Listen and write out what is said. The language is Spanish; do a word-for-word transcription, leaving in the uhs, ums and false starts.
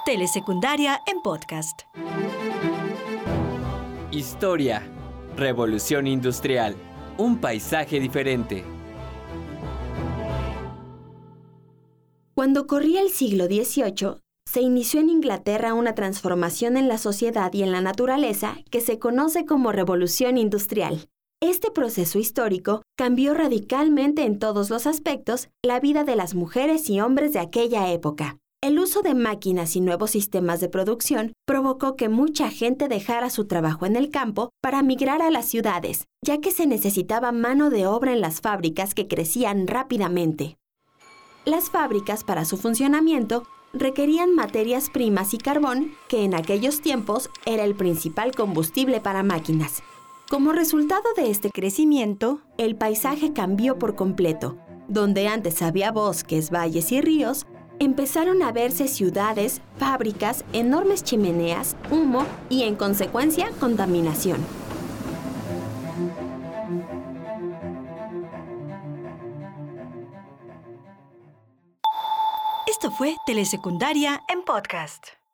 Telesecundaria en podcast. Historia. Revolución industrial. Un paisaje diferente. Cuando corría el siglo dieciocho, se inició en Inglaterra una transformación en la sociedad y en la naturaleza que se conoce como Revolución Industrial. Este proceso histórico cambió radicalmente en todos los aspectos la vida de las mujeres y hombres de aquella época. El uso de máquinas y nuevos sistemas de producción provocó que mucha gente dejara su trabajo en el campo para migrar a las ciudades, ya que se necesitaba mano de obra en las fábricas que crecían rápidamente. Las fábricas, para su funcionamiento, requerían materias primas y carbón, que en aquellos tiempos era el principal combustible para máquinas. Como resultado de este crecimiento, el paisaje cambió por completo. Donde antes había bosques, valles y ríos, empezaron a verse ciudades, fábricas, enormes chimeneas, humo y, en consecuencia, contaminación. Esto fue Telesecundaria en podcast.